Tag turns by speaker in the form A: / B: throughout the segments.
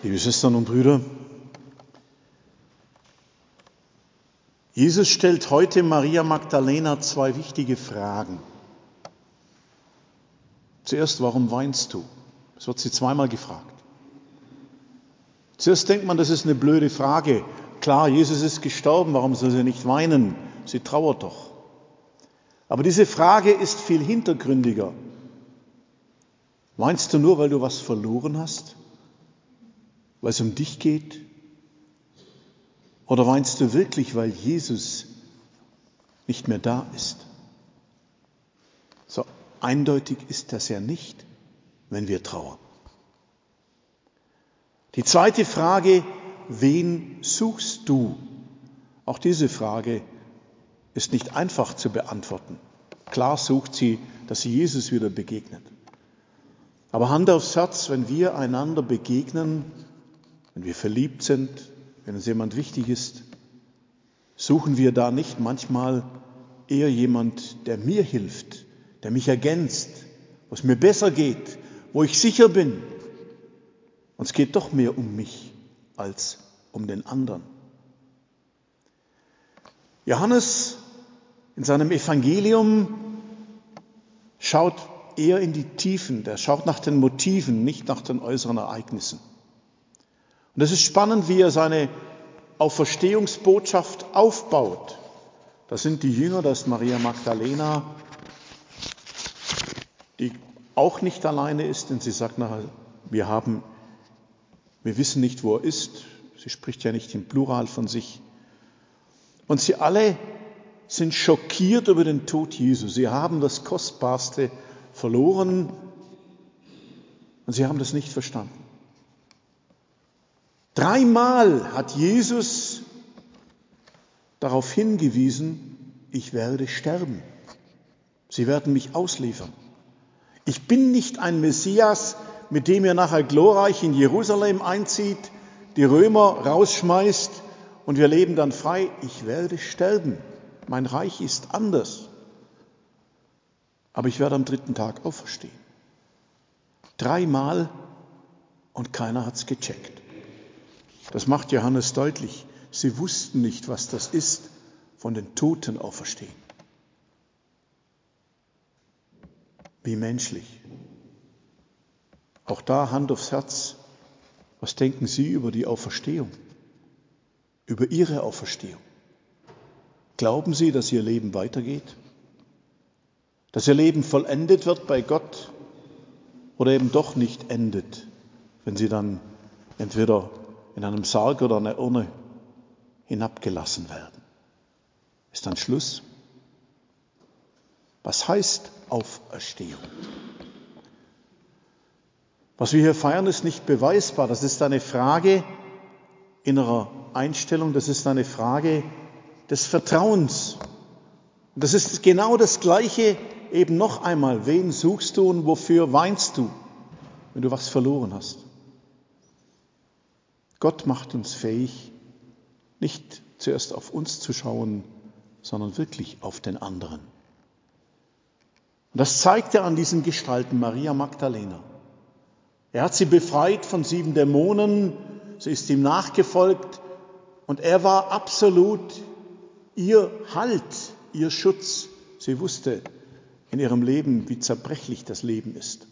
A: Liebe Schwestern und Brüder, Jesus stellt heute Maria Magdalena zwei wichtige Fragen. Zuerst, warum weinst du? Das wird sie zweimal gefragt. Zuerst denkt man, das ist eine blöde Frage. Klar, Jesus ist gestorben, warum soll sie nicht weinen? Sie trauert doch. Aber diese Frage ist viel hintergründiger. Weinst du nur, weil du was verloren hast? Weil es um dich geht? Oder weinst du wirklich, weil Jesus nicht mehr da ist? So eindeutig ist das ja nicht, wenn wir trauern. Die zweite Frage, wen suchst du? Auch diese Frage ist nicht einfach zu beantworten. Klar sucht sie, dass sie Jesus wieder begegnet. Aber Hand aufs Herz, wenn wir einander begegnen, wenn wir verliebt sind, wenn uns jemand wichtig ist, suchen wir da nicht manchmal eher jemand, der mir hilft, der mich ergänzt, wo es mir besser geht, wo ich sicher bin. Und es geht doch mehr um mich als um den anderen. Johannes in seinem Evangelium schaut eher in die Tiefen, der schaut nach den Motiven, nicht nach den äußeren Ereignissen. Und es ist spannend, wie er seine Auferstehungsbotschaft aufbaut. Das sind die Jünger, das ist Maria Magdalena, die auch nicht alleine ist, denn sie sagt nachher, wir wissen nicht, wo er ist. Sie spricht ja nicht im Plural von sich. Und sie alle sind schockiert über den Tod Jesu. Sie haben das Kostbarste verloren und sie haben das nicht verstanden. 3-mal hat Jesus darauf hingewiesen, ich werde sterben. Sie werden mich ausliefern. Ich bin nicht ein Messias, mit dem ihr nachher glorreich in Jerusalem einzieht, die Römer rausschmeißt und wir leben dann frei. Ich werde sterben. Mein Reich ist anders. Aber ich werde am 3. Tag auferstehen. 3-mal und keiner hat es gecheckt. Das macht Johannes deutlich. Sie wussten nicht, was das ist, von den Toten auferstehen. Wie menschlich. Auch da Hand aufs Herz. Was denken Sie über die Auferstehung? Über Ihre Auferstehung? Glauben Sie, dass Ihr Leben weitergeht? Dass Ihr Leben vollendet wird bei Gott oder eben doch nicht endet, wenn Sie dann entweder in einem Sarg oder einer Urne hinabgelassen werden? Ist dann Schluss? Was heißt Auferstehung? Was wir hier feiern, ist nicht beweisbar. Das ist eine Frage innerer Einstellung, das ist eine Frage des Vertrauens. Und das ist genau das Gleiche, eben noch einmal. Wen suchst du und wofür weinst du, wenn du was verloren hast? Gott macht uns fähig, nicht zuerst auf uns zu schauen, sondern wirklich auf den anderen. Und das zeigt er an diesen Gestalten, Maria Magdalena. Er hat sie befreit von 7 Dämonen, sie ist ihm nachgefolgt und er war absolut ihr Halt, ihr Schutz. Sie wusste in ihrem Leben, wie zerbrechlich das Leben ist.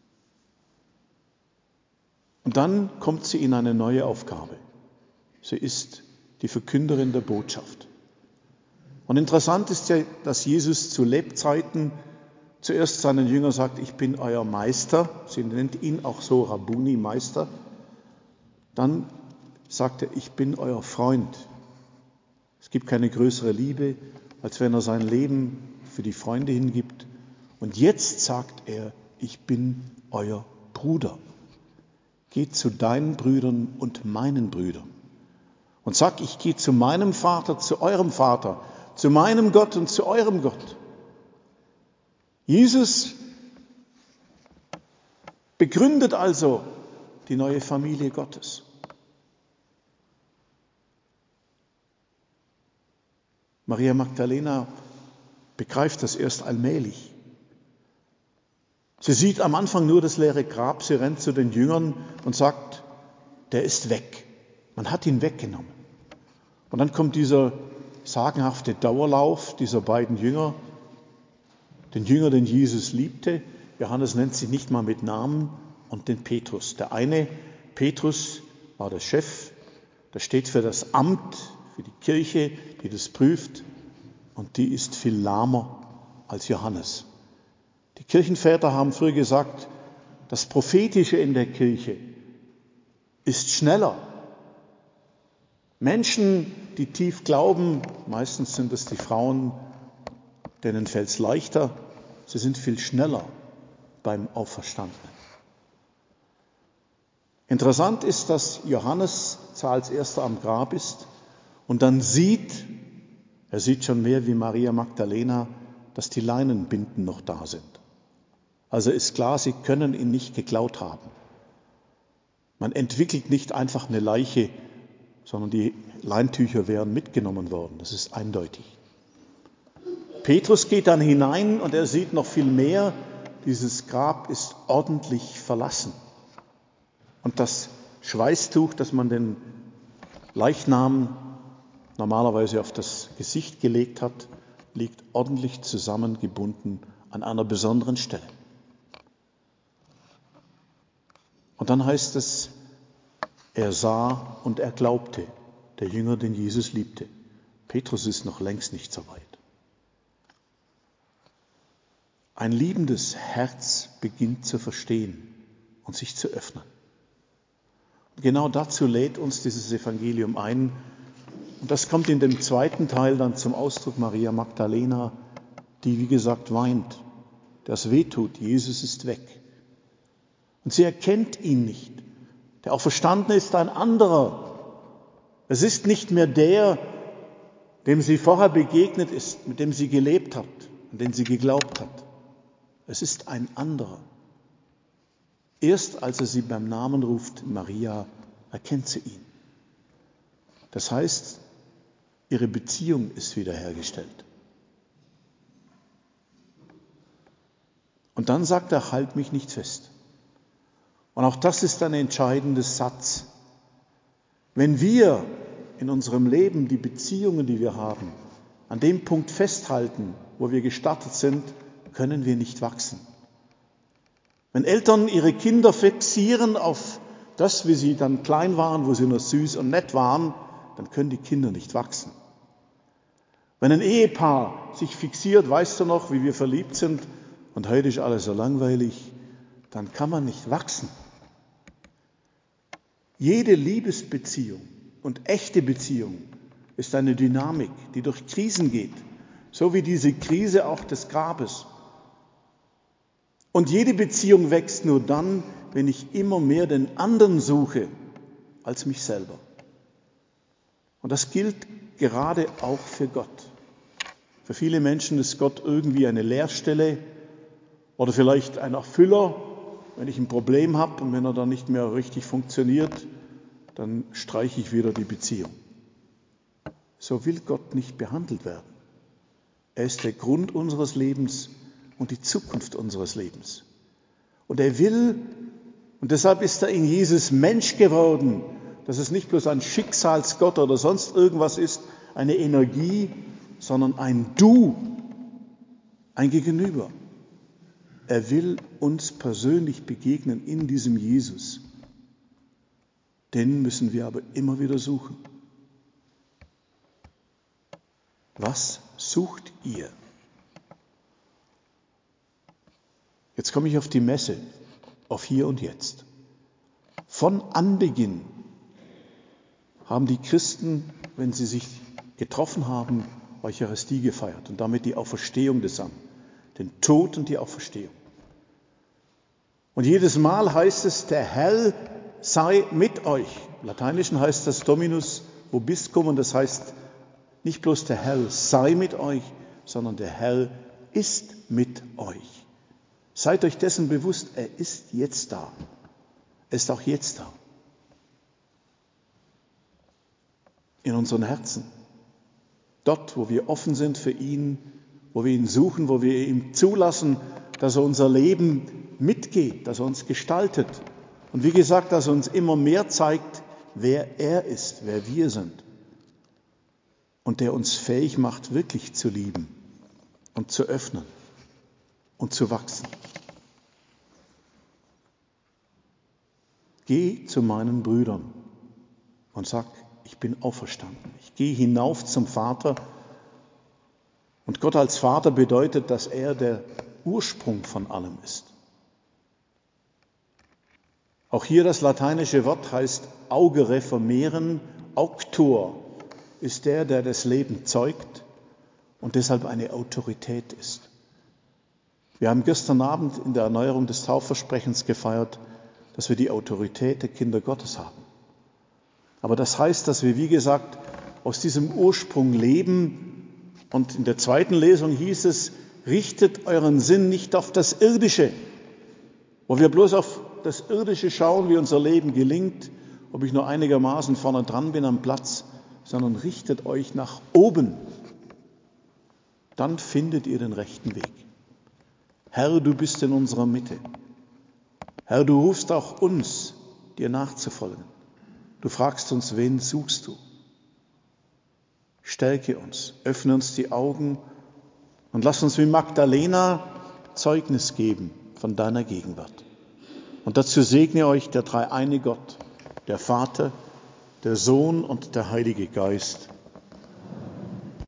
A: Und dann kommt sie in eine neue Aufgabe. Sie ist die Verkünderin der Botschaft. Und interessant ist ja, dass Jesus zu Lebzeiten zuerst seinen Jüngern sagt, ich bin euer Meister. Sie nennt ihn auch so Rabbuni, Meister. Dann sagt er, ich bin euer Freund. Es gibt keine größere Liebe, als wenn er sein Leben für die Freunde hingibt. Und jetzt sagt er, ich bin euer Bruder. Geht zu deinen Brüdern und meinen Brüdern. Und sag, ich gehe zu meinem Vater, zu eurem Vater, zu meinem Gott und zu eurem Gott. Jesus begründet also die neue Familie Gottes. Maria Magdalena begreift das erst allmählich. Sie sieht am Anfang nur das leere Grab, sie rennt zu den Jüngern und sagt, der ist weg. Man hat ihn weggenommen. Und dann kommt dieser sagenhafte Dauerlauf dieser beiden Jünger, den Jünger, den Jesus liebte. Johannes nennt sie nicht mal mit Namen, und den Petrus. Der eine, Petrus, war der Chef, der steht für das Amt, für die Kirche, die das prüft, und die ist viel lahmer als Johannes. Die Kirchenväter haben früher gesagt, das Prophetische in der Kirche ist schneller. Menschen, die tief glauben, meistens sind es die Frauen, denen fällt es leichter, sie sind viel schneller beim Auferstandenen. Interessant ist, dass Johannes zwar als erster am Grab ist und dann er sieht schon mehr wie Maria Magdalena, dass die Leinenbinden noch da sind. Also ist klar, sie können ihn nicht geklaut haben. Man entwickelt nicht einfach eine Leiche, sondern die Leintücher wären mitgenommen worden. Das ist eindeutig. Petrus geht dann hinein und er sieht noch viel mehr. Dieses Grab ist ordentlich verlassen. Und das Schweißtuch, das man den Leichnam normalerweise auf das Gesicht gelegt hat, liegt ordentlich zusammengebunden an einer besonderen Stelle. Und dann heißt es, er sah und er glaubte, der Jünger, den Jesus liebte. Petrus ist noch längst nicht so weit. Ein liebendes Herz beginnt zu verstehen und sich zu öffnen. Und genau dazu lädt uns dieses Evangelium ein. Und das kommt in dem zweiten Teil dann zum Ausdruck. Maria Magdalena, die wie gesagt weint, das wehtut, Jesus ist weg. Und sie erkennt ihn nicht. Der Auferstandene ist ein anderer. Es ist nicht mehr der, dem sie vorher begegnet ist, mit dem sie gelebt hat, an den sie geglaubt hat. Es ist ein anderer. Erst als er sie beim Namen ruft, Maria, erkennt sie ihn. Das heißt, ihre Beziehung ist wiederhergestellt. Und dann sagt er, halt mich nicht fest. Und auch das ist ein entscheidender Satz. Wenn wir in unserem Leben die Beziehungen, die wir haben, an dem Punkt festhalten, wo wir gestartet sind, können wir nicht wachsen. Wenn Eltern ihre Kinder fixieren auf das, wie sie dann klein waren, wo sie noch süß und nett waren, dann können die Kinder nicht wachsen. Wenn ein Ehepaar sich fixiert, weißt du noch, wie wir verliebt sind und heute ist alles so langweilig, dann kann man nicht wachsen. Jede Liebesbeziehung und echte Beziehung ist eine Dynamik, die durch Krisen geht, so wie diese Krise auch des Grabes. Und jede Beziehung wächst nur dann, wenn ich immer mehr den anderen suche als mich selber. Und das gilt gerade auch für Gott. Für viele Menschen ist Gott irgendwie eine Leerstelle oder vielleicht ein Erfüller. Wenn ich ein Problem habe und wenn er dann nicht mehr richtig funktioniert, dann streiche ich wieder die Beziehung. So will Gott nicht behandelt werden. Er ist der Grund unseres Lebens und die Zukunft unseres Lebens. Und er will, und deshalb ist er in Jesus Mensch geworden, dass es nicht bloß ein Schicksalsgott oder sonst irgendwas ist, eine Energie, sondern ein Du, ein Gegenüber. Er will uns persönlich begegnen in diesem Jesus. Den müssen wir aber immer wieder suchen. Was sucht ihr? Jetzt komme ich auf die Messe, auf hier und jetzt. Von Anbeginn haben die Christen, wenn sie sich getroffen haben, Eucharistie gefeiert und damit die Auferstehung des Herrn, den Tod und die Auferstehung. Und jedes Mal heißt es, der Herr sei mit euch. Im Lateinischen heißt das Dominus vobiscum und das heißt nicht bloß der Herr sei mit euch, sondern der Herr ist mit euch. Seid euch dessen bewusst, er ist jetzt da. Er ist auch jetzt da. In unseren Herzen. Dort, wo wir offen sind für ihn, wo wir ihn suchen, wo wir ihm zulassen, dass er unser Leben mitgeht, dass er uns gestaltet, Und wie gesagt, dass er uns immer mehr zeigt, wer er ist, wer wir sind. Und der uns fähig macht, wirklich zu lieben und zu öffnen und zu wachsen. Geh zu meinen Brüdern und sag, ich bin auferstanden. Ich gehe hinauf zum Vater. Und Gott als Vater bedeutet, dass er der Ursprung von allem ist. Auch hier das lateinische Wort heißt Augere vermehren. Auctor ist der das Leben zeugt und deshalb eine Autorität ist. Wir haben gestern Abend in der Erneuerung des Taufversprechens gefeiert, dass wir die Autorität der Kinder Gottes haben. Aber das heißt, dass wir, wie gesagt, aus diesem Ursprung leben. Und in der zweiten Lesung hieß es, richtet euren Sinn nicht auf das Irdische, wo wir bloß auf das Irdische schauen, wie unser Leben gelingt, ob ich nur einigermaßen vorne dran bin am Platz, sondern richtet euch nach oben. Dann findet ihr den rechten Weg. Herr, du bist in unserer Mitte. Herr, du rufst auch uns, dir nachzufolgen. Du fragst uns, wen suchst du? Stärke uns, öffne uns die Augen und lass uns wie Magdalena Zeugnis geben von deiner Gegenwart. Und dazu segne euch der dreieine Gott, der Vater, der Sohn und der Heilige Geist.